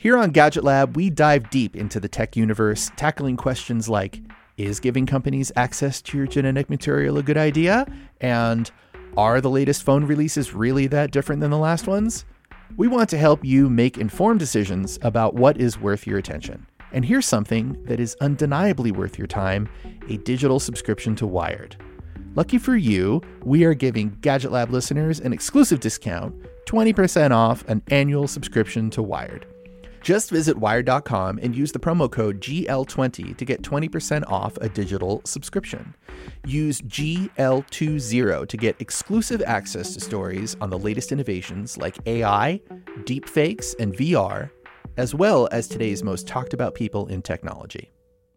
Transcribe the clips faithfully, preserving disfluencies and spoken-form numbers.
Here on Gadget Lab, we dive deep into the tech universe, tackling questions like, is giving companies access to your genetic material a good idea? And are the latest phone releases really that different than the last ones? We want to help you make informed decisions about what is worth your attention. And here's something that is undeniably worth your time, a digital subscription to Wired. Lucky for you, we are giving Gadget Lab listeners an exclusive discount, twenty percent off an annual subscription to Wired. Just visit wired dot com and use the promo code G L twenty to get twenty percent off a digital subscription. Use G L twenty to get exclusive access to stories on the latest innovations like A I, deepfakes, and V R, as well as today's most talked about people in technology.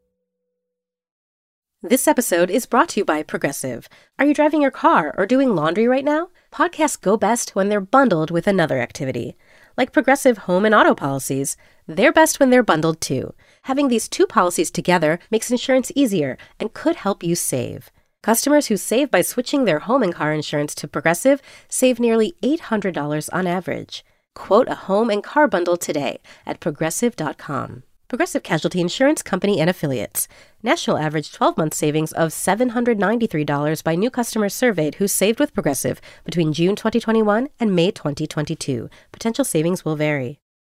This episode is brought to you by Progressive. Are you driving your car or doing laundry right now? Podcasts go best when they're bundled with another activity. Like Progressive home and auto policies, they're best when they're bundled too. Having these two policies together makes insurance easier and could help you save. Customers who save by switching their home and car insurance to Progressive save nearly eight hundred dollars on average. Quote a home and car bundle today at progressive dot com. Progressive Casualty Insurance Company and Affiliates. National average twelve-month savings of seven hundred ninety-three dollars by new customers surveyed who saved with Progressive between June twenty twenty-one and May twenty twenty-two. Potential savings will vary.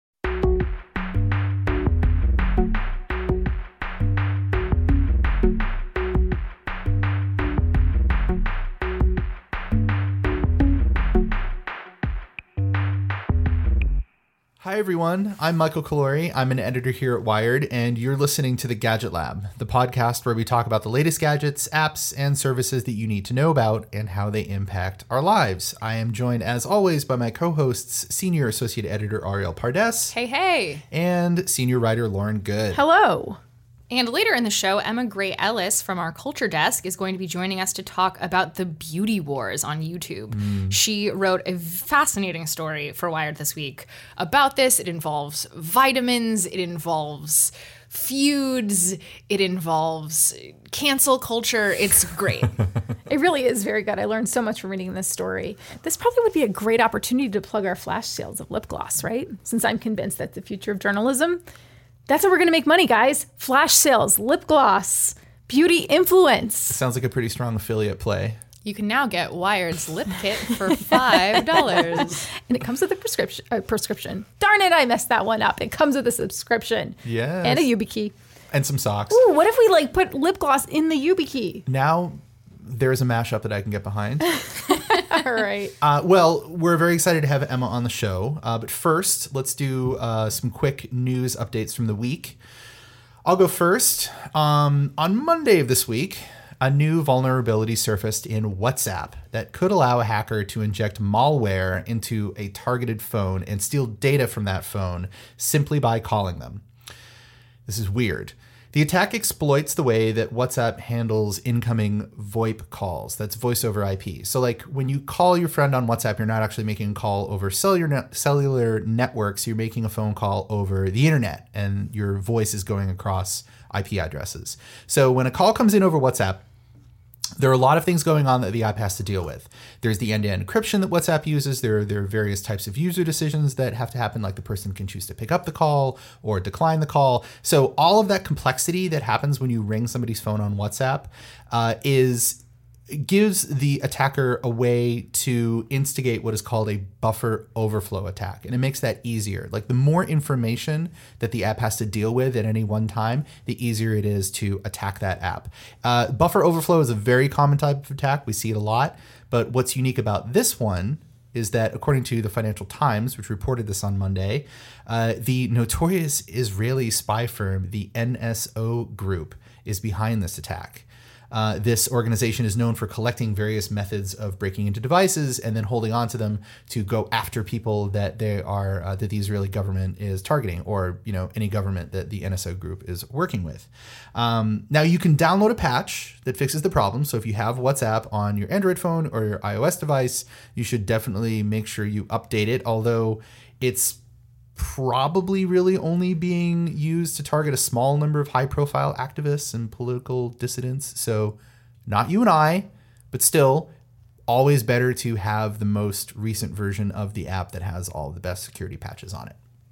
Hi everyone, I'm Michael Calori. I'm an editor here at Wired, and you're listening to the Gadget Lab, the podcast where we talk about the latest gadgets, apps, and services that you need to know about and how they impact our lives. I am joined, as always, by my co-hosts, Senior Associate Editor Ariel Pardes. Hey, hey. And Senior Writer Lauren Good. Hello. And later in the show, Emma Gray Ellis from our Culture Desk is going to be joining us to talk about the beauty wars on YouTube. Mm. She wrote a fascinating story for Wired this week about this. It involves vitamins, it involves feuds, it involves cancel culture. It's great. It really is very good. I learned so much from reading this story. This probably would be a great opportunity to plug our flash sales of lip gloss, right? Since I'm convinced that's the future of journalism. That's how we're going to make money, guys. Flash sales, lip gloss, beauty influence. Sounds like a pretty strong affiliate play. You can now get Wired's lip kit for five dollars. And it comes with a prescription. Uh, prescription. Darn it, I messed that one up. It comes with a subscription. Yes. And a YubiKey. And some socks. Ooh, what if we like put lip gloss in the YubiKey? Now there's a mashup that I can get behind. All right. Uh, well, we're very excited to have Emma on the show. Uh, but first, let's do uh, some quick news updates from the week. I'll go first. Um, on Monday of this week, a new vulnerability surfaced in WhatsApp that could allow a hacker to inject malware into a targeted phone and steal data from that phone simply by calling them. This is weird. The attack exploits the way that WhatsApp handles incoming VoIP calls. That's voice over I P. So like when you call your friend on WhatsApp, you're not actually making a call over cellular net- cellular networks. You're making a phone call over the internet, and your voice is going across I P addresses. So when a call comes in over WhatsApp, there are a lot of things going on that the app has to deal with. There's the end-to-end encryption that WhatsApp uses. There are, there are various types of user decisions that have to happen, like the person can choose to pick up the call or decline the call. So all of that complexity that happens when you ring somebody's phone on WhatsApp uh, is gives the attacker a way to instigate what is called a buffer overflow attack. And it makes that easier. Like the more information that the app has to deal with at any one time, the easier it is to attack that app. Uh, buffer overflow is a very common type of attack. We see it a lot. But what's unique about this one is that according to the Financial Times, which reported this on Monday, uh, the notorious Israeli spy firm, the N S O Group, is behind this attack. Uh, this organization is known for collecting various methods of breaking into devices and then holding on to them to go after people that they are uh, that the Israeli government is targeting, or you know any government that the N S O Group is working with. Um, now you can download a patch that fixes the problem. So if you have WhatsApp on your Android phone or your iOS device, you should definitely make sure you update it. Although it's probably really only being used to target a small number of high-profile activists and political dissidents. So not you and I, but still always better to have the most recent version of the app that has all the best security patches on it.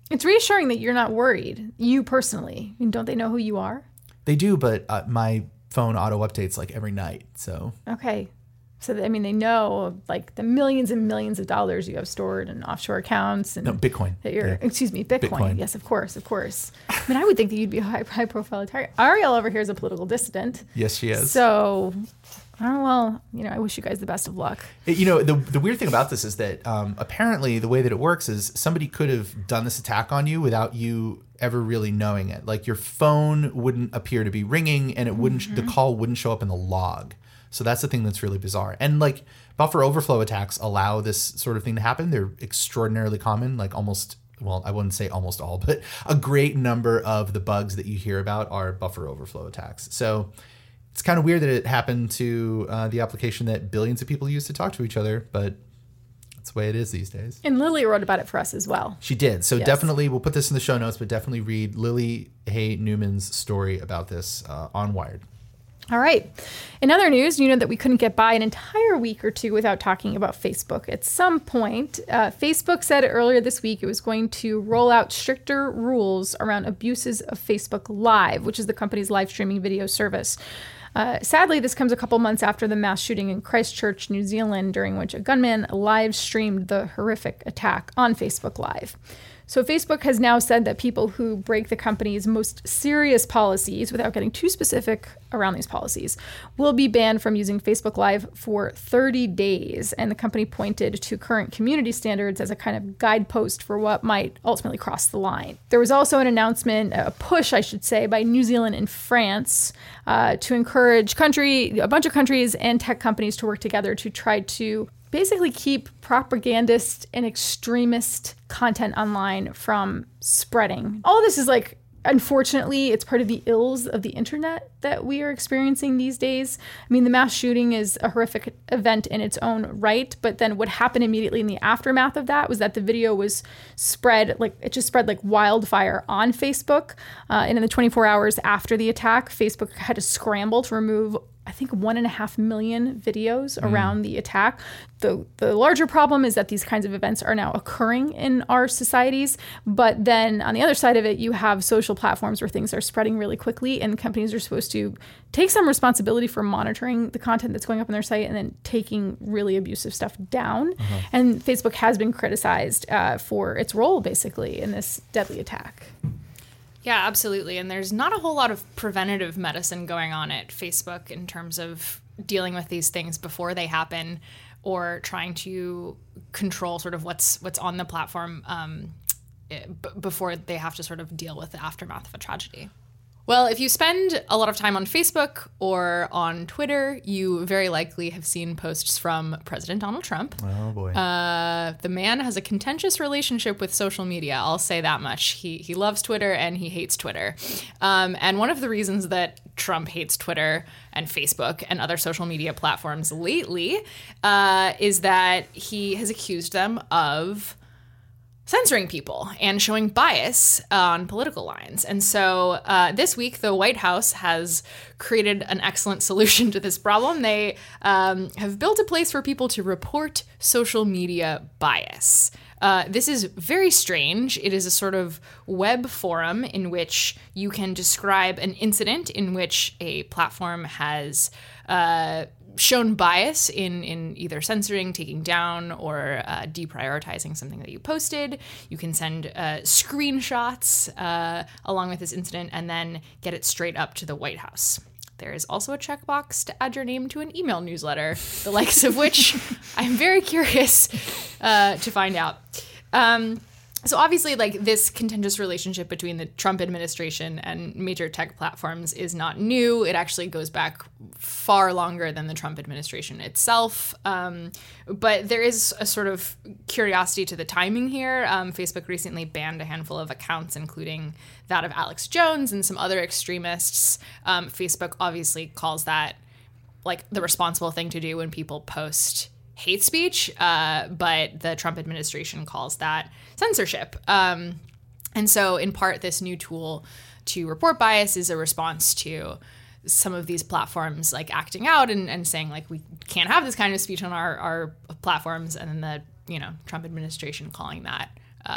It's reassuring that you're not worried, you personally. I mean, don't they know who you are? They do, but uh, my phone auto updates like every night. So okay. So, I mean, they know like the millions and millions of dollars you have stored in offshore accounts. And no, Bitcoin. That you're, yeah. Excuse me, Bitcoin. Bitcoin. Yes, of course, of course. I mean, I would think that you'd be a high, high profile target. Ariel over here is a political dissident. Yes, she is. So, oh, well, you know, I wish you guys the best of luck. It, you know, the the weird thing about this is that um, apparently the way that it works is somebody could have done this attack on you without you ever really knowing it. Like your phone wouldn't appear to be ringing, and it wouldn't mm-hmm. the call wouldn't show up in the log. So that's the thing that's really bizarre. And like buffer overflow attacks allow this sort of thing to happen. They're extraordinarily common, like almost, well, I wouldn't say almost all, but a great number of the bugs that you hear about are buffer overflow attacks. So it's kind of weird that it happened to uh, the application that billions of people use to talk to each other, but that's the way it is these days. And Lily wrote about it for us as well. She did. So yes. definitely, we'll put this in the show notes, but definitely read Lily Hay Newman's story about this uh, on Wired. All right. In other news, you know that we couldn't get by an entire week or two without talking about Facebook. At some point, uh, Facebook said earlier this week it was going to roll out stricter rules around abuses of Facebook Live, which is the company's live streaming video service. Uh, sadly, this comes a couple months after the mass shooting in Christchurch, New Zealand, during which a gunman live streamed the horrific attack on Facebook Live. So Facebook has now said that people who break the company's most serious policies, without getting too specific around these policies, will be banned from using Facebook Live for thirty days. And the company pointed to current community standards as a kind of guidepost for what might ultimately cross the line. There was also an announcement, a push, I should say, by New Zealand and France uh, to encourage country, a bunch of countries and tech companies to work together to try to basically keep propagandist and extremist content online from spreading. All this is like, unfortunately, it's part of the ills of the internet that we are experiencing these days. I mean, the mass shooting is a horrific event in its own right, but then what happened immediately in the aftermath of that was that the video was spread, like it just spread like wildfire on Facebook. Uh, and in the twenty-four hours after the attack, Facebook had to scramble to remove I think one and a half million videos mm. around the attack. The the larger problem is that these kinds of events are now occurring in our societies. But then on the other side of it, you have social platforms where things are spreading really quickly, and companies are supposed to take some responsibility for monitoring the content that's going up on their site and then taking really abusive stuff down. Uh-huh. And Facebook has been criticized uh, for its role, basically, in this deadly attack. Yeah, absolutely. And there's not a whole lot of preventative medicine going on at Facebook in terms of dealing with these things before they happen or trying to control sort of what's what's on the platform um, b- before they have to sort of deal with the aftermath of a tragedy. Well, if you spend a lot of time on Facebook or on Twitter, you very likely have seen posts from President Donald Trump. Oh, boy. Uh, the man has a contentious relationship with social media. I'll say that much. He he loves Twitter and he hates Twitter. Um, and one of the reasons that Trump hates Twitter and Facebook and other social media platforms lately uh, is that he has accused them of censoring people and showing bias on political lines. And so uh, this week, the White House has created an excellent solution to this problem. They um, have built a place for people to report social media bias. Uh, this is very strange. It is a sort of web forum in which you can describe an incident in which a platform has uh, shown bias in, in either censoring, taking down, or uh, deprioritizing something that you posted. You can send uh, screenshots uh, along with this incident and then get it straight up to the White House. There is also a checkbox to add your name to an email newsletter, the likes of which I'm very curious uh, to find out. Um, So obviously, like, this contentious relationship between the Trump administration and major tech platforms is not new. It actually goes back far longer than the Trump administration itself. Um, but there is a sort of curiosity to the timing here. Um, Facebook recently banned a handful of accounts, including that of Alex Jones and some other extremists. Um, Facebook obviously calls that, like, the responsible thing to do when people post hate speech, uh, but the Trump administration calls that censorship. Um, and so in part, this new tool to report bias is a response to some of these platforms like acting out and, and saying like, we can't have this kind of speech on our, our platforms. And then the, you know, Trump administration calling that uh,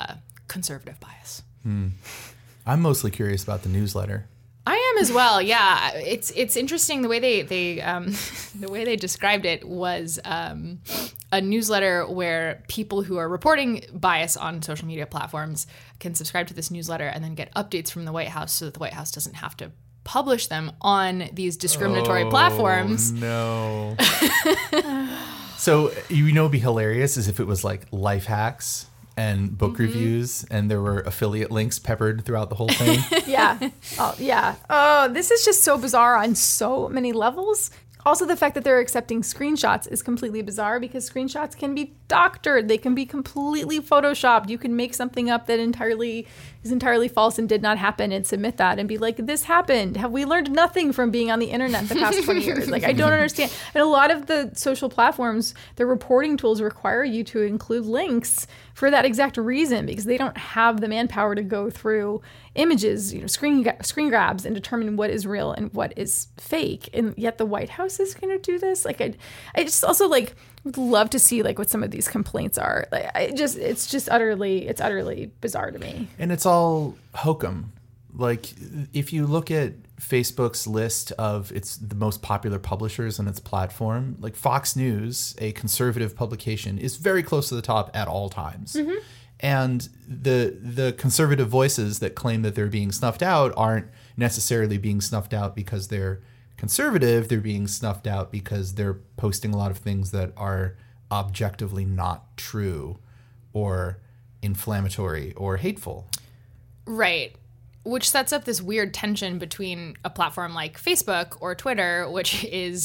conservative bias. Hmm. I'm mostly curious about the newsletter. I am as well. Yeah, it's it's interesting the way they they um, the way they described it was um, a newsletter where people who are reporting bias on social media platforms can subscribe to this newsletter and then get updates from the White House, so that the White House doesn't have to publish them on these discriminatory oh, platforms. No. So you know, it'd be hilarious is if it was like life hacks and book mm-hmm. reviews, and there were affiliate links peppered throughout the whole thing. Yeah. Oh, yeah. Oh, this is just so bizarre on so many levels. Also, the fact that they're accepting screenshots is completely bizarre because screenshots can be doctored. They can be completely photoshopped. You can make something up that entirely is entirely false and did not happen and submit that and be like, this happened. Have we learned nothing from being on the internet the past twenty years? Like, I don't understand. And a lot of the social platforms, their reporting tools require you to include links for that exact reason, because they don't have the manpower to go through images, you know, screen screen grabs and determine what is real and what is fake. And yet the White House is going to do this. Like, I, I just also like would love to see like what some of these complaints are. Like, I just, it's just utterly, it's utterly bizarre to me. And it's all hokum. Like, if you look at Facebook's list of its the most popular publishers on its platform, like Fox News, a conservative publication, is very close to the top at all times. Mm-hmm. And the the conservative voices that claim that they're being snuffed out aren't necessarily being snuffed out because they're conservative. They're being snuffed out because they're posting a lot of things that are objectively not true or inflammatory or hateful. Right. Which sets up this weird tension between a platform like Facebook or Twitter, which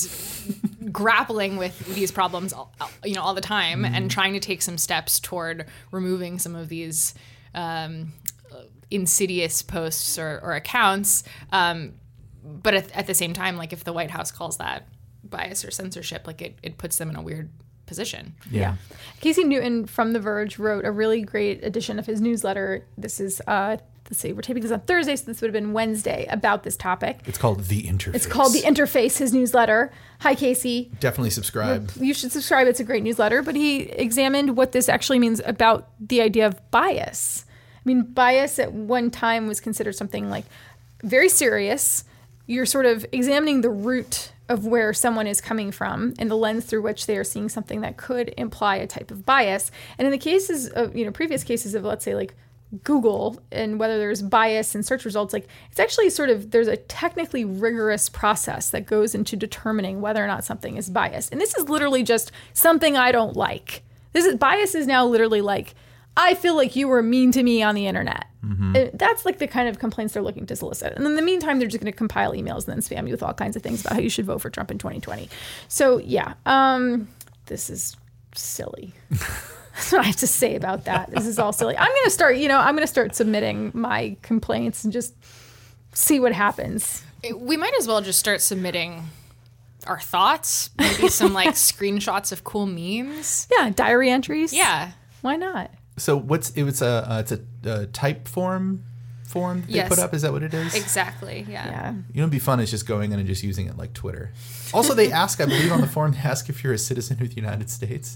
is grappling with these problems, all, you know, all the time, mm-hmm. and trying to take some steps toward removing some of these um, insidious posts or, or accounts. Um, but at, at the same time, like if the White House calls that bias or censorship, like it, it puts them in a weird position. Yeah. yeah. Casey Newton from The Verge wrote a really great edition of his newsletter. This is, uh, let's see, we're taping this on Thursday, so this would have been Wednesday, about this topic. It's called The Interface. It's called The Interface, his newsletter. Hi, Casey. Definitely subscribe. You should subscribe. It's a great newsletter. But he examined what this actually means about the idea of bias. I mean, bias at one time was considered something like very serious. You're sort of examining the root of where someone is coming from and the lens through which they are seeing something that could imply a type of bias. And in the cases of, you know, previous cases of, let's say, like Google and whether there's bias in search results, like it's actually sort of, there's a technically rigorous process that goes into determining whether or not something is biased. And this is literally just something I don't like. This is, bias is now literally like, I feel like you were mean to me on the internet. Mm-hmm. And that's like the kind of complaints they're looking to solicit. And in the meantime, they're just going to compile emails and then spam you with all kinds of things about how you should vote for Trump in twenty twenty. So yeah, um, this is silly. That's what I have to say about that. This is all silly. I'm going to start, you know, I'm going to start submitting my complaints and just see what happens. We might as well just start submitting our thoughts, maybe some like screenshots of cool memes. Yeah, diary entries. Yeah. Why not? So what's it was a uh, it's a, a type form form they yes. put up? Is that what it is? Exactly. Yeah. Yeah. You know, it'd be fun is just going in and just using it like Twitter. Also, they ask, I believe, on the form they ask if you're a citizen of the United States.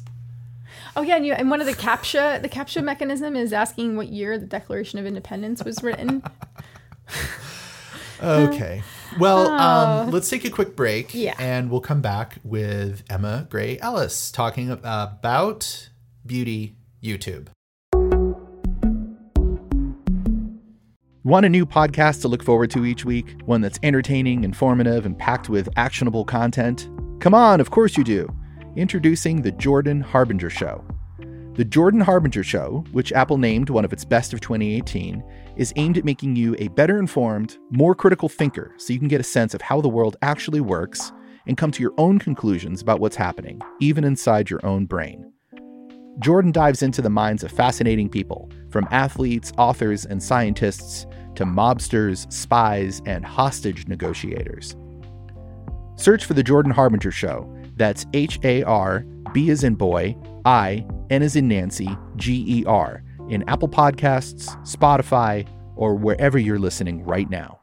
Oh yeah, and, you, and one of the CAPTCHA the CAPTCHA mechanism is asking what year the Declaration of Independence was written. Okay. Well, Oh. um, let's take a quick break, Yeah. and we'll come back with Emma Gray Ellis talking about beauty YouTube. Want a new podcast to look forward to each week? One that's entertaining, informative, and packed with actionable content? Come on, of course you do. Introducing The Jordan Harbinger Show. The Jordan Harbinger Show, which Apple named one of its best of twenty eighteen, is aimed at making you a better informed, more critical thinker so you can get a sense of how the world actually works and come to your own conclusions about what's happening, even inside your own brain. Jordan dives into the minds of fascinating people, from athletes, authors, and scientists to mobsters, spies, and hostage negotiators. Search for The Jordan Harbinger Show. That's H A R, B as in boy, I, N as in Nancy, G E R, in Apple Podcasts, Spotify, or wherever you're listening right now.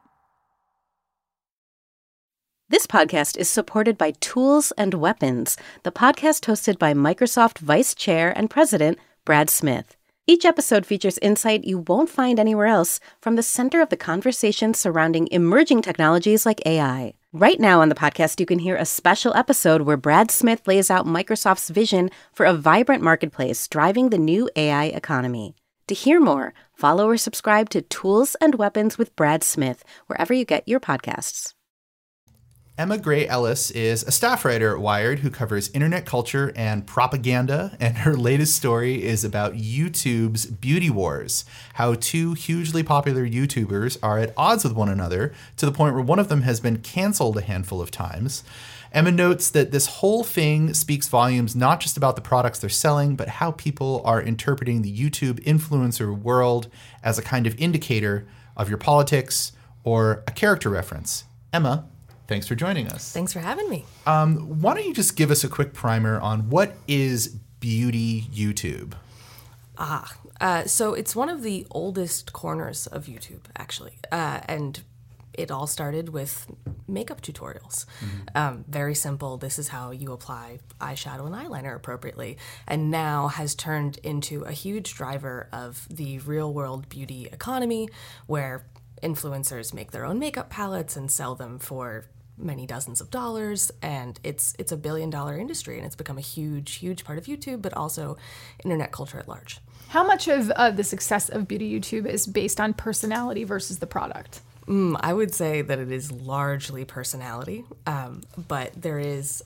This podcast is supported by Tools and Weapons, the podcast hosted by Microsoft Vice Chair and President Brad Smith. Each episode features insight you won't find anywhere else from the center of the conversation surrounding emerging technologies like A I. Right now on the podcast, you can hear a special episode where Brad Smith lays out Microsoft's vision for a vibrant marketplace driving the new A I economy. To hear more, follow or subscribe to Tools and Weapons with Brad Smith wherever you get your podcasts. Emma Gray Ellis is a staff writer at Wired who covers internet culture and propaganda, and her latest story is about YouTube's beauty wars, how two hugely popular YouTubers are at odds with one another to the point where one of them has been canceled a handful of times. Emma notes that this whole thing speaks volumes not just about the products they're selling, but how people are interpreting the YouTube influencer world as a kind of indicator of your politics or a character reference. Emma, thanks for joining us. Thanks for having me. Um, why don't you just give us a quick primer on what is beauty YouTube? Ah, uh, so it's one of the oldest corners of YouTube, actually. Uh, and it all started with makeup tutorials. Mm-hmm. Um, very simple. This is how you apply eyeshadow and eyeliner appropriately. And now has turned into a huge driver of the real world beauty economy, where influencers make their own makeup palettes and sell them for many dozens of dollars, and it's it's a billion dollar industry, and it's become a huge, huge part of YouTube, but also internet culture at large. How much of uh, the success of beauty YouTube is based on personality versus the product? Mm, I would say that it is largely personality, um, but there is,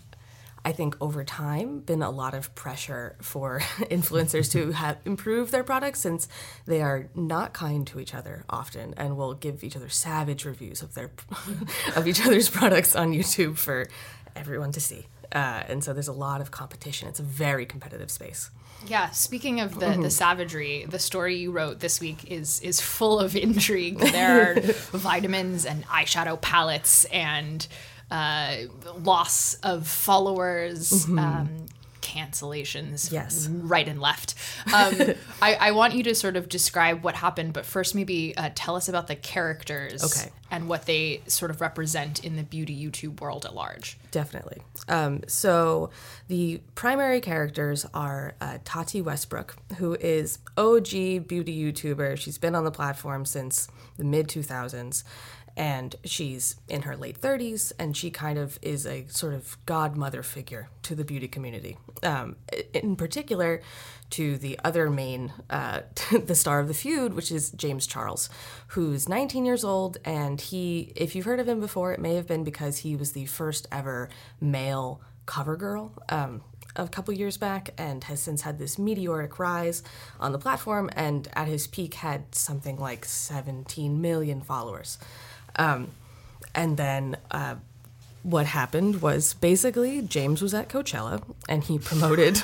I think, over time, been a lot of pressure for influencers to have improve their products, since they are not kind to each other often and will give each other savage reviews of their of each other's products on YouTube for everyone to see. Uh, and so there's a lot of competition. It's a very competitive space. Yeah, speaking of the, the savagery, the story you wrote this week is is full of intrigue. There are vitamins and eyeshadow palettes and uh, loss of followers, mm-hmm. um, cancellations, yes. right and left. Um, I, I want you to sort of describe what happened, but first maybe uh, tell us about the characters okay. and what they sort of represent in the beauty YouTube world at large. Definitely. Um, so the primary characters are uh, Tati Westbrook, who is O G beauty YouTuber. She's been on the platform since the mid two thousands. And she's in her late thirties, and she kind of is a sort of godmother figure to the beauty community. Um, in particular, to the other main, uh, the star of the feud, which is James Charles, who's nineteen years old, and he, if you've heard of him before, it may have been because he was the first ever male cover girl um, a couple years back, and has since had this meteoric rise on the platform, and at his peak had something like seventeen million followers. Um, and then uh, what happened was basically James was at Coachella and he promoted.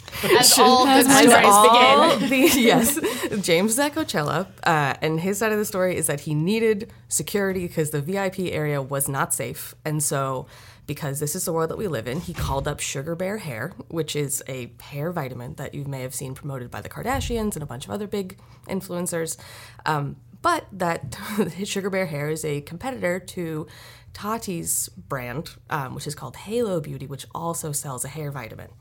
As all good as stories all begin. The, yes, James was at Coachella, uh, and his side of the story is that he needed security because the V I P area was not safe, and so. Because this is the world that we live in, he called up Sugar Bear Hair, which is a hair vitamin that you may have seen promoted by the Kardashians and a bunch of other big influencers. Um, but that Sugar Bear Hair is a competitor to Tati's brand, um, which is called Halo Beauty, which also sells a hair vitamin.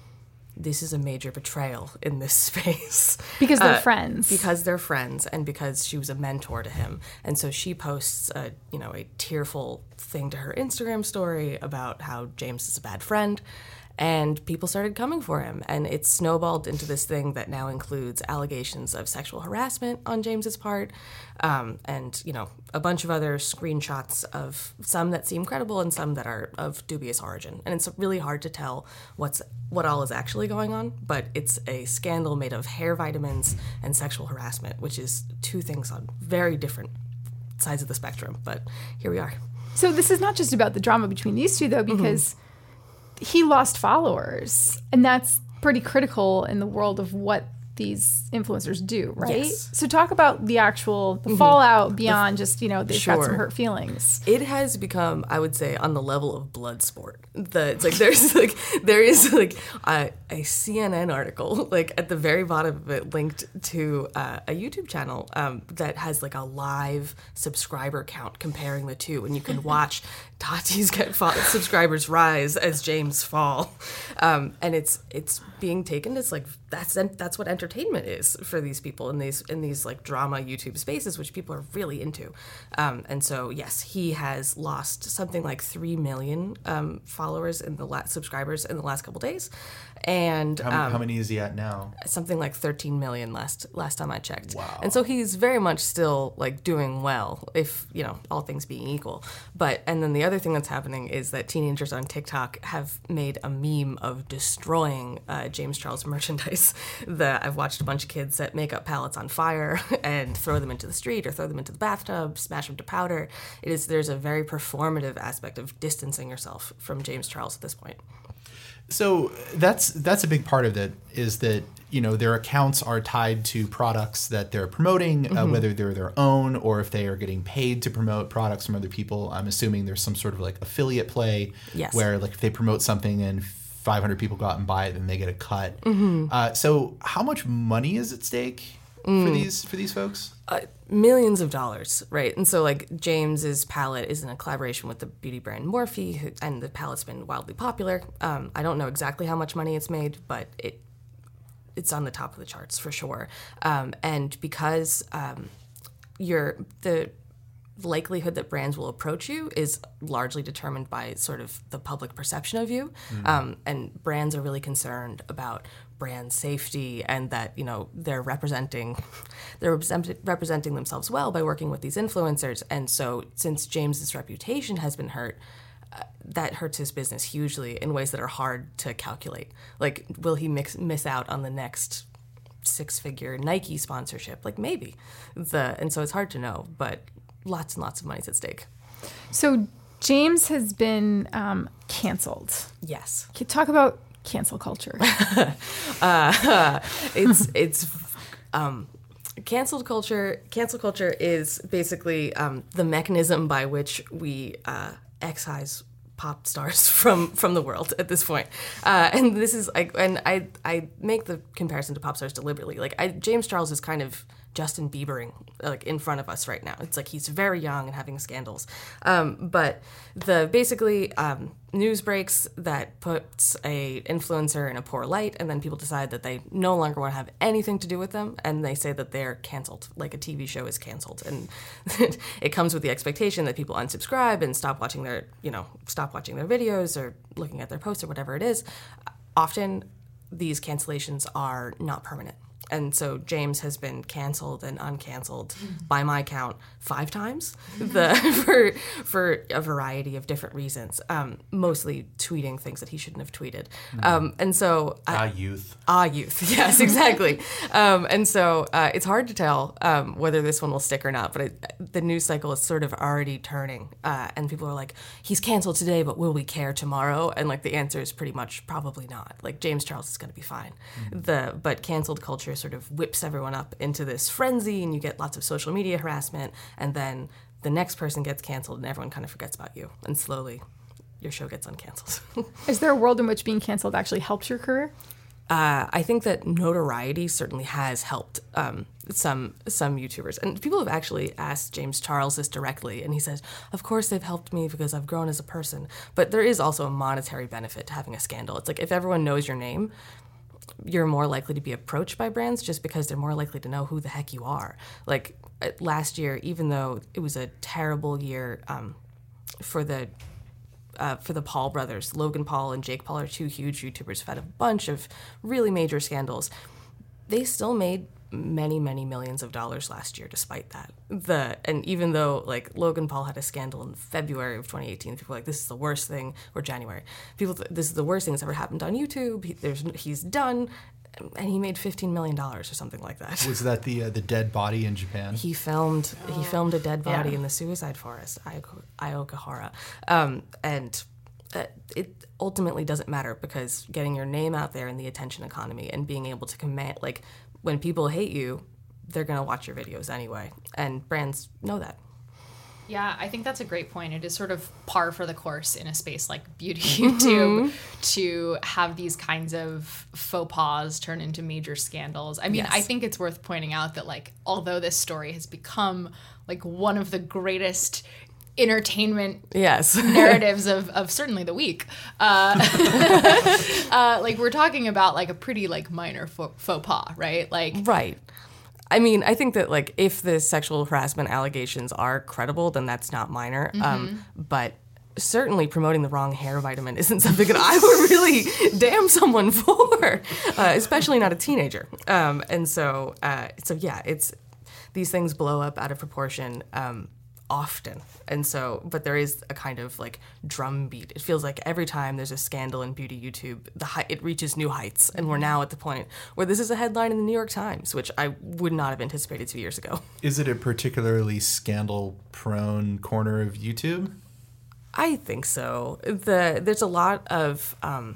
This is a major betrayal in this space. Because they're uh, friends. Because they're friends, and because she was a mentor to him. And so she posts a, you know, a tearful thing to her Instagram story about how James is a bad friend. And people started coming for him. And it snowballed into this thing that now includes allegations of sexual harassment on James's part, um, and, you know, a bunch of other screenshots of some that seem credible and some that are of dubious origin. And it's really hard to tell what's what all is actually going on, but it's a scandal made of hair vitamins and sexual harassment, which is two things on very different sides of the spectrum. But here we are. So this is not just about the drama between these two, though, because mm-hmm. he lost followers, and that's pretty critical in the world of what these influencers do, right? Yes. So talk about the actual the mm-hmm. fallout beyond the, just, you know, they've sure. got some hurt feelings. It has become, I would say, on the level of blood sport. The, it's like there's like there is like a, a C N N article like at the very bottom of it linked to uh, a YouTube channel um, that has like a live subscriber count comparing the two, and you can watch Tati's get fo- subscribers rise as James fall, um, and it's it's being taken as like that's that's what entertainment entertainment is for these people in these in these like drama YouTube spaces, which people are really into. Um, and so yes, he has lost something like three million um, followers in the last subscribers in the last couple days, and How, um, how many is he at now? something like thirteen million last last time I checked. Wow. And so he's very much still like doing well, if you know all things being equal. But and then the other thing that's happening is that teenagers on TikTok have made a meme of destroying uh, James Charles merchandise. The I've watched a bunch of kids set makeup palettes on fire and throw them into the street or throw them into the bathtub, smash them to powder. It is there's a very performative aspect of distancing yourself from James Charles at this point. So that's that's a big part of it, is that, you know, their accounts are tied to products that they're promoting, mm-hmm. uh, whether they're their own or if they are getting paid to promote products from other people. I'm assuming there's some sort of like affiliate play, yes. where like if they promote something and five hundred people go out and buy it, then they get a cut. Mm-hmm. Uh, so how much money is at stake mm. for these for these folks? Uh, millions of dollars, right? And so, like, James's palette is in a collaboration with the beauty brand Morphe, who, and the palette's been wildly popular. Um, I don't know exactly how much money it's made, but it it's on the top of the charts for sure. Um, and because um, you're the likelihood that brands will approach you is largely determined by sort of the public perception of you. Mm. Um, and brands are really concerned about brand safety and that, you know, they're representing they're represent- representing themselves well by working with these influencers. And so since James's reputation has been hurt, uh, that hurts his business hugely in ways that are hard to calculate. Like, will he mix, miss out on the next six-figure Nike sponsorship? Like, maybe. The And so it's hard to know, but lots and lots of money's at stake. So James has been um, canceled. Yes. Can you talk about cancel culture? uh, it's it's um, canceled culture. Cancel culture is basically um, the mechanism by which we uh, excise pop stars from from the world at this point. Uh, and this is like, and I I make the comparison to pop stars deliberately. Like, I, James Charles is kind of Justin Biebering, like, in front of us right now. It's like he's very young and having scandals. Um, but the basically um, news breaks that puts a influencer in a poor light, and then people decide that they no longer want to have anything to do with them, and they say that they're canceled, like a T V show is canceled. And it comes with the expectation that people unsubscribe and stop watching their, you know, stop watching their videos or looking at their posts or whatever it is. Often these cancellations are not permanent. And so James has been canceled and uncanceled, mm-hmm. by my count, five times the for for a variety of different reasons, um, mostly tweeting things that he shouldn't have tweeted. Mm-hmm. Um, and so... Ah, uh, youth. Ah, youth. Yes, exactly. um, and so uh, it's hard to tell um, whether this one will stick or not, but it, the news cycle is sort of already turning. Uh, and people are like, he's canceled today, but will we care tomorrow? And, like, the answer is pretty much probably not. Like, James Charles is going to be fine. Mm-hmm. The But canceled culture sort of whips everyone up into this frenzy, and you get lots of social media harassment, and then the next person gets canceled and everyone kind of forgets about you, and slowly your show gets uncanceled. Is there a world in which being canceled actually helps your career? Uh, I think that notoriety certainly has helped um, some some YouTubers. And people have actually asked James Charles this directly, and he says, of course they've helped me because I've grown as a person. But there is also a monetary benefit to having a scandal. It's like, if everyone knows your name, you're more likely to be approached by brands just because they're more likely to know who the heck you are. Like, last year, even though it was a terrible year um, for the uh, for the Paul brothers, Logan Paul and Jake Paul are two huge YouTubers who've had a bunch of really major scandals. They still made many, many millions of dollars last year despite that. The And even though, like, Logan Paul had a scandal in February of twenty eighteen, people were like, this is the worst thing, or January. People, th- this is the worst thing that's ever happened on YouTube. He, there's, he's done. And he made fifteen million dollars or something like that. Was that the uh, the dead body in Japan? He filmed oh. he filmed a dead body yeah. in the suicide forest, Aokigahara. Um, and uh, it ultimately doesn't matter, because getting your name out there in the attention economy and being able to command, like, when people hate you, they're going to watch your videos anyway. And brands know that. Yeah, I think that's a great point. It is sort of par for the course in a space like beauty YouTube mm-hmm. to have these kinds of faux pas turn into major scandals. I mean, yes. I think it's worth pointing out that, like, although this story has become like one of the greatest entertainment Yes. narratives of, of certainly the week. Uh, uh, like we're talking about like a pretty like minor faux, faux pas, right? Like Right. I mean, I think that like if the sexual harassment allegations are credible, then that's not minor. Mm-hmm. Um, but certainly promoting the wrong hair vitamin isn't something that I would really damn someone for, uh, especially not a teenager. Um, and so, uh, so yeah, it's these things blow up out of proportion. Um, often. And so, but there is a kind of like drum beat. It feels like every time there's a scandal in beauty YouTube, the hei- it reaches new heights. And we're now at the point where this is a headline in the New York Times, which I would not have anticipated two years ago. Is it a particularly scandal-prone corner of YouTube? I think so. The There's a lot of, um,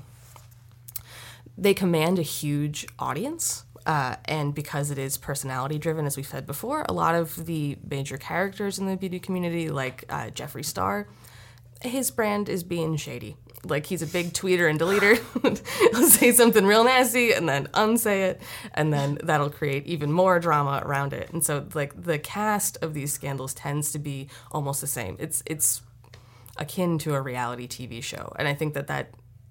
they command a huge audience. Uh, and because it is personality driven, as we said before, a lot of the major characters in the beauty community, like uh, Jeffree Star, his brand is being shady. Like, he's a big tweeter and deleter. He'll say something real nasty and then unsay it, and then that'll create even more drama around it. And so, like, the cast of these scandals tends to be almost the same. It's it's akin to a reality T V show, and I think that that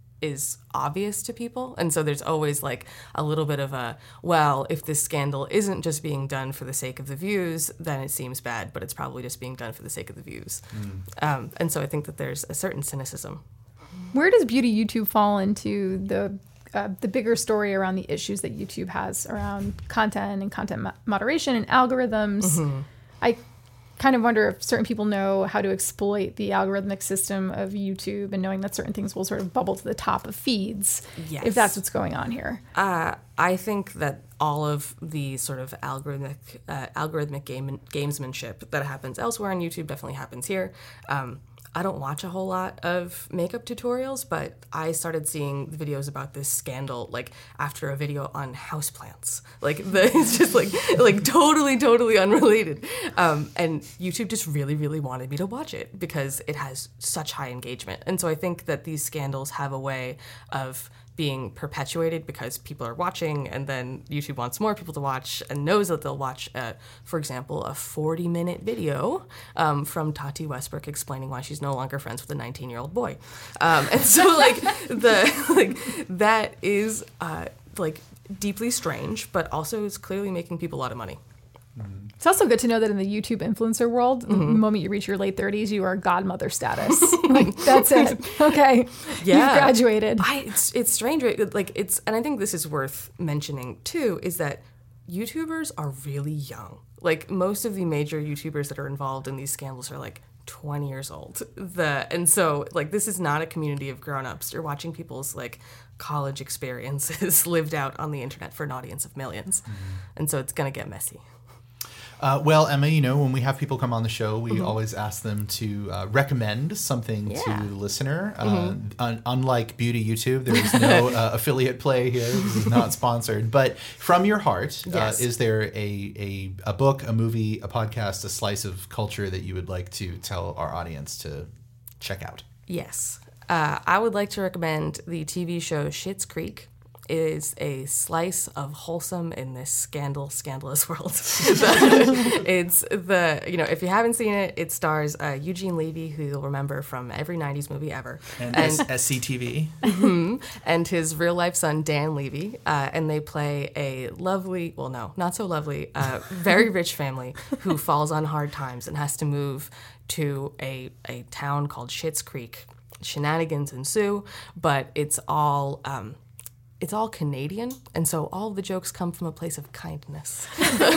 is obvious to people. And so there's always like a little bit of a, well, if this scandal isn't just being done for the sake of the views, then it seems bad, but it's probably just being done for the sake of the views. Mm. Um, and so I think that there's a certain cynicism. Where does beauty YouTube fall into the uh, the bigger story around the issues that YouTube has around content and content mo- moderation and algorithms? Mm-hmm. I kind of wonder if certain people know how to exploit the algorithmic system of YouTube and knowing that certain things will sort of bubble to the top of feeds, yes. if that's what's going on here. Uh, I think that all of the sort of algorithmic uh, algorithmic game gamesmanship that happens elsewhere on YouTube definitely happens here. Um, I don't watch a whole lot of makeup tutorials, but I started seeing videos about this scandal like after a video on houseplants. Like the, it's just like like totally, totally unrelated. Um, and YouTube just really, really wanted me to watch it because it has such high engagement. And so I think that these scandals have a way of being perpetuated because people are watching, and then YouTube wants more people to watch and knows that they'll watch, uh, for example, a forty-minute video um, from Tati Westbrook explaining why she's no longer friends with a nineteen-year-old boy. Um, and so, like, the like that is, uh, like, deeply strange, but also is clearly making people a lot of money. It's also good to know that in the YouTube influencer world, mm-hmm. the moment you reach your late thirties, you are godmother status. Like, that's it. Okay. Yeah. You've graduated. I, it's, it's strange. Like, it's, and I think this is worth mentioning too, is that YouTubers are really young. Like, most of the major YouTubers that are involved in these scandals are like twenty years old. The, and so, like, this is not a community of grown-ups. You're watching people's, like, college experiences lived out on the internet for an audience of millions. Mm-hmm. And so it's going to get messy. Uh, well, Emma, you know, when we have people come on the show, we mm-hmm. always ask them to uh, recommend something yeah. to the listener. Mm-hmm. Uh, un- unlike Beauty YouTube, there is no uh, affiliate play here. This is not sponsored. But from your heart, yes. uh, is there a, a, a book, a movie, a podcast, a slice of culture that you would like to tell our audience to check out? Yes. Uh, I would like to recommend the T V show Schitt's Creek. It is a slice of wholesome in this scandal, scandalous world. It's the, you know, if you haven't seen it, it stars uh, Eugene Levy, who you'll remember from every nineties movie ever. And, and S C T V. Mm-hmm, and his real-life son, Dan Levy. Uh, and they play a lovely, well, no, not so lovely, uh, very rich family who falls on hard times and has to move to a, a town called Schitt's Creek. Shenanigans ensue, but it's all... Um, It's all Canadian, and so all of the jokes come from a place of kindness.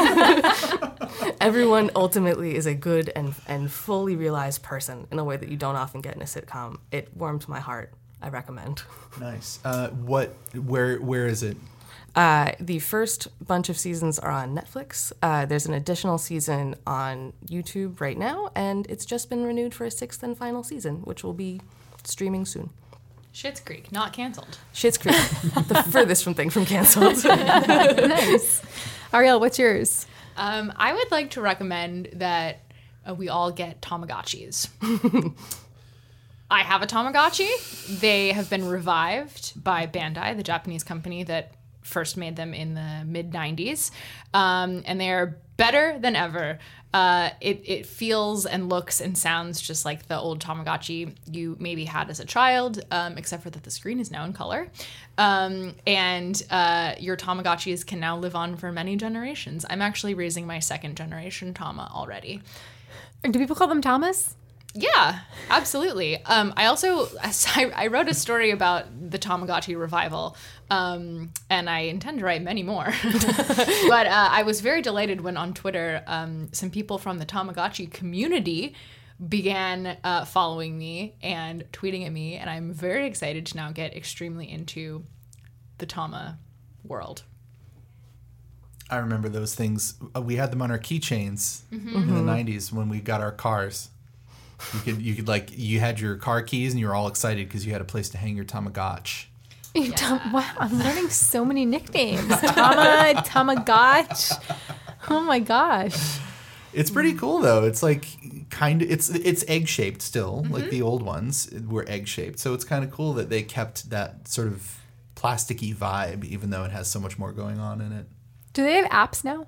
Everyone ultimately is a good and, and fully realized person in a way that you don't often get in a sitcom. It warmed my heart. I recommend. Nice. Uh, what? Where? Where is it? Uh, the first bunch of seasons are on Netflix. Uh, there's an additional season on YouTube right now, and it's just been renewed for a sixth and final season, which will be streaming soon. Schitt's Creek, not canceled. Schitt's Creek, the furthest from thing from canceled. Nice. Ariel, what's yours? Um, I would like to recommend that uh, we all get Tamagotchis. I have a Tamagotchi. They have been revived by Bandai, the Japanese company that first made them in the mid nineties. Um, and they are better than ever. Uh, it, it feels and looks and sounds just like the old Tamagotchi you maybe had as a child, um, except for that the screen is now in color. Um, and uh, your Tamagotchis can now live on for many generations. I'm actually raising my second generation Tama already. Do people call them Thomas? Yeah, absolutely. Um, I also I, I wrote a story about the Tamagotchi revival, um, and I intend to write many more. But uh, I was very delighted when on Twitter, um, some people from the Tamagotchi community began uh, following me and tweeting at me, and I'm very excited to now get extremely into the Tama world. I remember those things. We had them on our keychains mm-hmm. in the nineties when we got our cars. You could, you could like, you had your car keys and you were all excited because you had a place to hang your Tamagotchi. Yeah. Wow, I'm learning so many nicknames. Tama, Tamagotchi. Oh my gosh. It's pretty cool though. It's like kind of, it's it's egg shaped still, mm-hmm. like the old ones were egg shaped. So it's kind of cool that they kept that sort of plasticky vibe, even though it has so much more going on in it. Do they have apps now?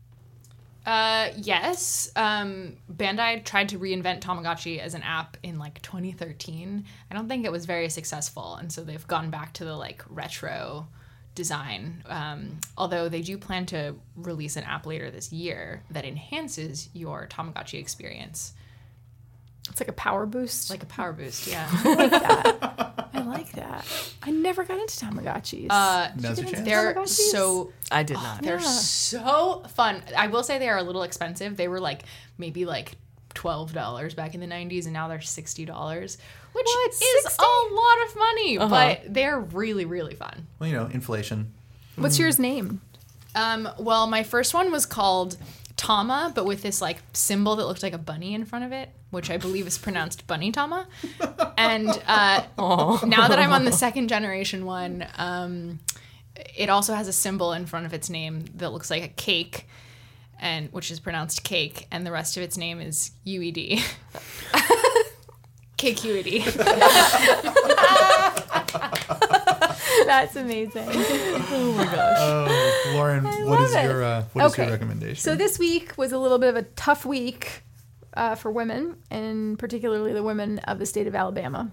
Uh, yes. Um, Bandai tried to reinvent Tamagotchi as an app in like twenty thirteen. I don't think it was very successful, and so they've gone back to the like retro design. Um, although they do plan to release an app later this year that enhances your Tamagotchi experience. It's like a power boost. Like a power boost, yeah. I like that. I like that. I never got into Tamagotchis. Uh, Now's your chance. they're Tamagotchis? so I did not. they're Yeah. so fun. I will say they are a little expensive. They were like maybe like twelve dollars back in the nineties, and now they're sixty dollars, which What? is sixty? a lot of money, Uh-huh. but they're really, really fun. Well, you know, inflation. What's yours named? Um, well, my first one was called Tama, but with this like symbol that looked like a bunny in front of it, which I believe is pronounced Bunny Tama. And uh, now that I'm on the second generation one, um, it also has a symbol in front of its name that looks like a cake, and which is pronounced cake, and the rest of its name is U E D. Cake U E D. That's amazing. Oh my gosh. Oh, Lauren, what love is it. your uh, what is Okay. your recommendation? So this week was a little bit of a tough week uh, for women, and particularly the women of the state of Alabama.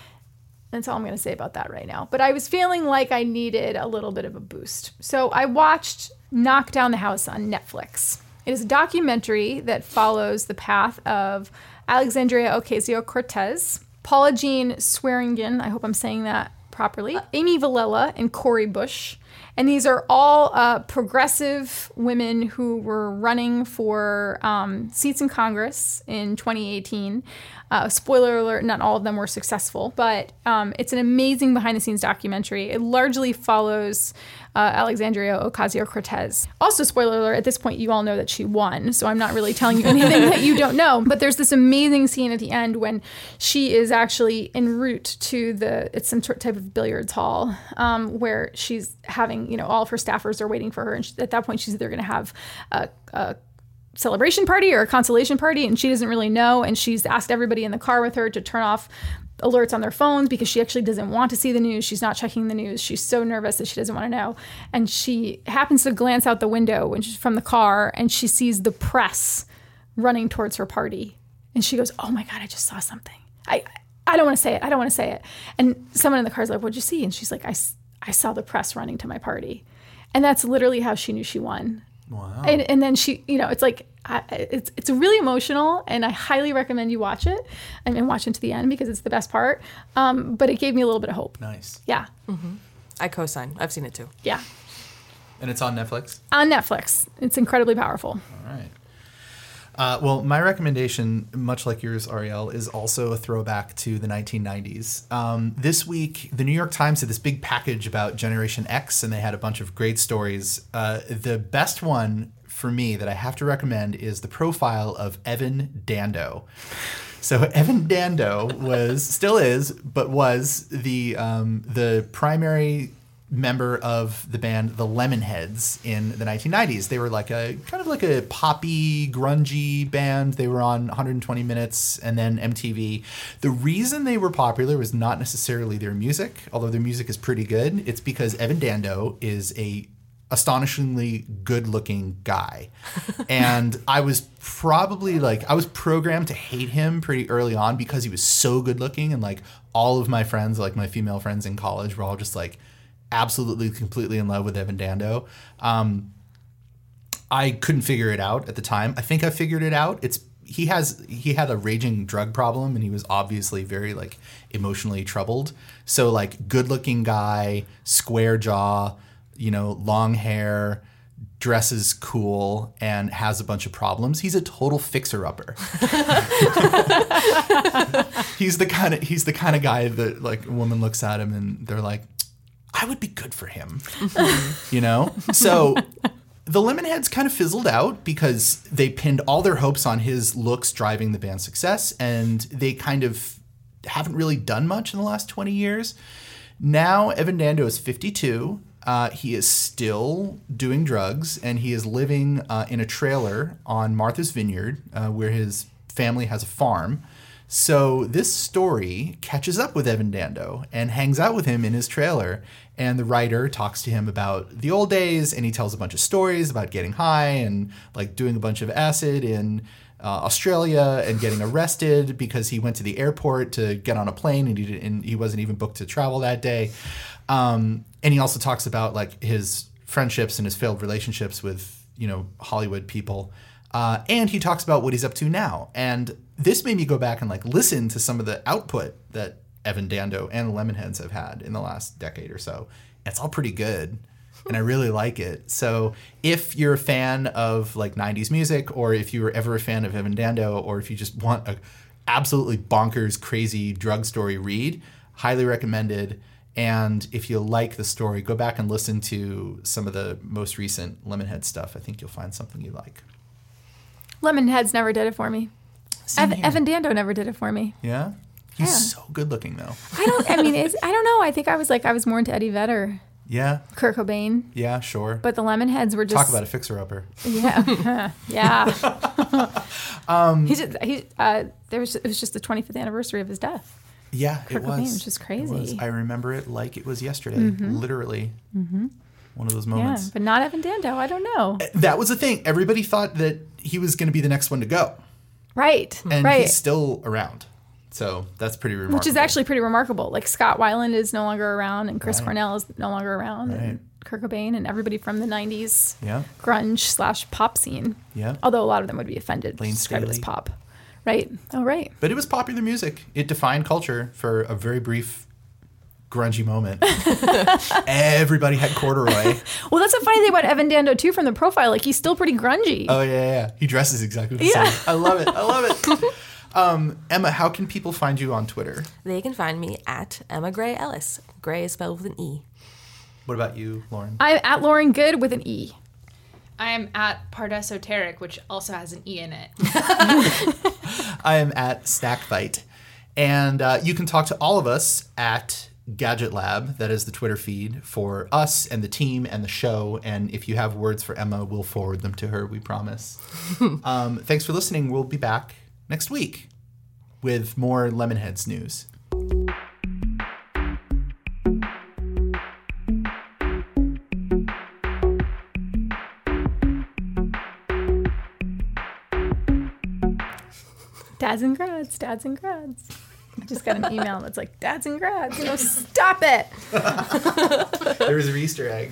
That's all I'm going to say about that right now. But I was feeling like I needed a little bit of a boost. So I watched Knock Down the House on Netflix. It is a documentary that follows the path of Alexandria Ocasio-Cortez, Paula Jean Swearengin, I hope I'm saying that properly, Amy Vilela, and Cori Bush. And these are all uh, progressive women who were running for um, seats in Congress in twenty eighteen. Uh, spoiler alert, not all of them were successful, but um, it's an amazing behind-the-scenes documentary. It largely follows uh, Alexandria Ocasio-Cortez. Also, spoiler alert, at this point, you all know that she won, so I'm not really telling you anything that you don't know. But there's this amazing scene at the end when she is actually en route to the, it's some type of billiards hall, um, where she's having, you know, all of her staffers are waiting for her. And she, at that point, she's either going to have a, a celebration party or a consolation party, and she doesn't really know. And she's asked everybody in the car with her to turn off alerts on their phones because she actually doesn't want to see the news. She's not checking the news. She's so nervous that she doesn't want to know. And she happens to glance out the window when she's from the car, and she sees the press running towards her party. And she goes, "Oh my God, I just saw something. I I don't want to say it. I don't want to say it." And someone in the car is like, "What'd you see?" And she's like, I, I saw the press running to my party. And that's literally how she knew she won. Wow. And, and then she, you know, it's like, I, it's it's really emotional, and I highly recommend you watch it and, and watch it to the end because it's the best part. Um, but it gave me a little bit of hope. Nice. Yeah. I co-sign. I've seen it too. Yeah. And it's on Netflix? On Netflix. It's incredibly powerful. All right. Uh, well, my recommendation, much like yours, Ariel, is also a throwback to the nineteen nineties. Um, this week, the New York Times had this big package about Generation X, and they had a bunch of great stories. Uh, the best one for me that I have to recommend is the profile of Evan Dando. So Evan Dando was, still is, but was the um, the primary member of the band The Lemonheads in the nineteen nineties. They were like a kind of like a poppy, grungy band. They were on one hundred twenty minutes and then M T V. The reason they were popular was not necessarily their music, although their music is pretty good. It's because Evan Dando is a astonishingly good-looking guy. And I was probably like, I was programmed to hate him pretty early on because he was so good-looking. And like all of my friends, like my female friends in college, were all just like absolutely, completely in love with Evan Dando. Um, I couldn't figure it out at the time. I think I figured it out. It's he has he had a raging drug problem, and he was obviously very like emotionally troubled. So like good-looking guy, square jaw, you know, long hair, dresses cool, and has a bunch of problems. He's a total fixer-upper. he's the kind of he's the kind of guy that like a woman looks at him and they're like, I would be good for him, you know. So the Lemonheads kind of fizzled out because they pinned all their hopes on his looks driving the band's success, and they kind of haven't really done much in the last twenty years. Now Evan Dando is fifty-two. Uh, he is still doing drugs, and he is living uh, in a trailer on Martha's Vineyard, uh, where his family has a farm. So this story catches up with Evan Dando and hangs out with him in his trailer. And the writer talks to him about the old days, and he tells a bunch of stories about getting high and like doing a bunch of acid in uh, Australia and getting arrested because he went to the airport to get on a plane and he didn't, and he wasn't even booked to travel that day. Um, and he also talks about like his friendships and his failed relationships with, you know, Hollywood people. Uh, and he talks about what he's up to now. And this made me go back and like listen to some of the output that Evan Dando and the Lemonheads have had in the last decade or so. It's all pretty good, and I really like it. So if you're a fan of like nineties music, or if you were ever a fan of Evan Dando, or if you just want a absolutely bonkers, crazy drug story read, highly recommended. And if you like the story, go back and listen to some of the most recent Lemonhead stuff. I think you'll find something you like. Lemonheads never did it for me. Ev- Evan Dando never did it for me. Yeah? He's Yeah. so good looking, though. I don't, I mean, it's, I don't know. I think I was like, I was more into Eddie Vedder, Yeah? Kurt Cobain, Yeah, sure. but the Lemonheads were just. Talk about a fixer-upper. Yeah. yeah. um, he just, he, uh, there was, it was just the twenty-fifth anniversary of his death. Yeah, Kurt it was. Cobain, which is crazy. It was. I remember it like it was yesterday, mm-hmm. literally. Mm-hmm. One of those moments. Yeah, but not Evan Dando. I don't know. That was the thing. Everybody thought that he was going to be the next one to go. Right. And right. he's still around. So that's pretty remarkable. Which is actually pretty remarkable. Like Scott Weiland is no longer around, and Chris Right. Cornell is no longer around, Right. and Kurt Cobain, and everybody from the nineties Yeah. grunge slash pop scene. Yeah. Although a lot of them would be offended to Lane describe it as Staley. pop. Right. Oh, right. But it was popular music. It defined culture for a very brief, grungy moment. Everybody had corduroy. Well, that's the funny thing about Evan Dando, too, from the profile. Like, he's still pretty grungy. Oh, yeah, yeah, yeah. He dresses exactly the Yeah. same. I love it. I love it. Um, Emma, how can people find you on Twitter? They can find me at Emma Gray Ellis. Gray is spelled with an E. What about you, Lauren? I'm at Lauren Good with an E. I am at Pardesoteric, which also has an E in it. I am at Snackbite. And uh, you can talk to all of us at Gadget Lab. That is the Twitter feed for us and the team and the show. And if you have words for Emma, we'll forward them to her, we promise. um, thanks for listening. We'll be back next week with more Lemonheads news. Dads and grads, dads and grads. I just got an email that's like, dads and grads. You know, stop it. There was an Easter egg.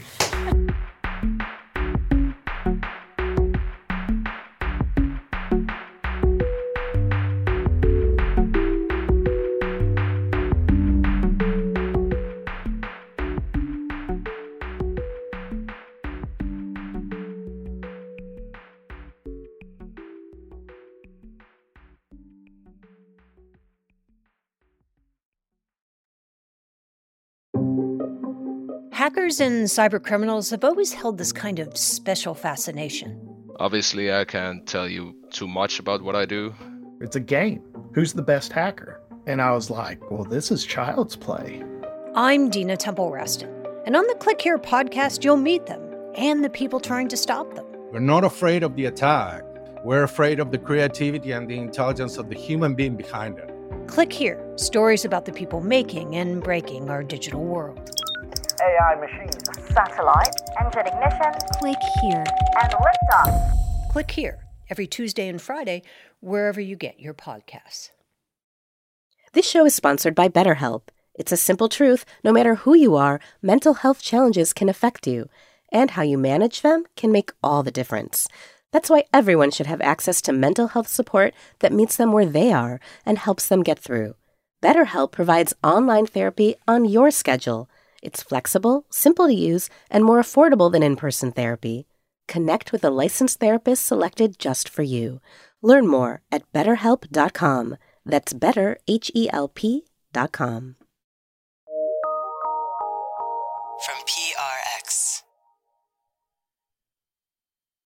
Hackers and cybercriminals have always held this kind of special fascination. Obviously, I can't tell you too much about what I do. It's a game. Who's the best hacker? And I was like, well, this is child's play. I'm Dina Temple-Raston, and on the Click Here podcast, you'll meet them and the people trying to stop them. We're not afraid of the attack. We're afraid of the creativity and the intelligence of the human being behind it. Click Here, stories about the people making and breaking our digital world. A I machines. Satellite. Engine ignition. Click here. And liftoff. Click here every Tuesday and Friday, wherever you get your podcasts. This show is sponsored by BetterHelp. It's a simple truth. No matter who you are, mental health challenges can affect you, and how you manage them can make all the difference. That's why everyone should have access to mental health support that meets them where they are and helps them get through. BetterHelp provides online therapy on your schedule. It's flexible, simple to use, and more affordable than in-person therapy. Connect with a licensed therapist selected just for you. Learn more at better help dot com. That's better, H E L P dot com.